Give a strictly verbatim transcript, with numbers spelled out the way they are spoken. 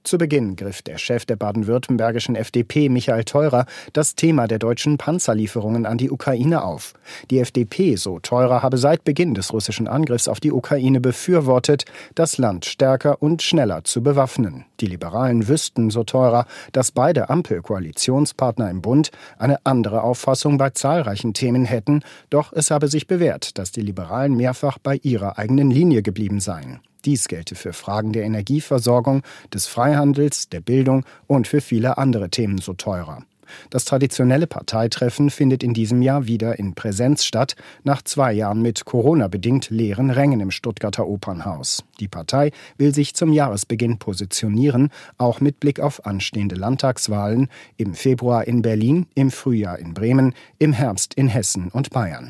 Zu Beginn griff der Chef der baden-württembergischen F D P, Michael Theurer, das Thema der deutschen Panzerlieferungen an die Ukraine auf. Die F D P, so Theurer, habe seit Beginn des russischen Angriffs auf die Ukraine befürwortet, das Land stärker und schneller zu bewaffnen. Die Liberalen wüssten, so Theurer, dass beide Ampel-Koalitionspartner im Bund eine andere Auffassung bei zahlreichen Themen hätten, doch es habe sich bewährt, dass die Liberalen mehrfach bei ihrer eigenen Linie geblieben seien. Dies gelte für Fragen der Energieversorgung, des Freihandels, der Bildung und für viele andere Themen, so Theurer. Das traditionelle Parteitreffen findet in diesem Jahr wieder in Präsenz statt, nach zwei Jahren mit Corona-bedingt leeren Rängen im Stuttgarter Opernhaus. Die Partei will sich zum Jahresbeginn positionieren, auch mit Blick auf anstehende Landtagswahlen im Februar in Berlin, im Frühjahr in Bremen, im Herbst in Hessen und Bayern.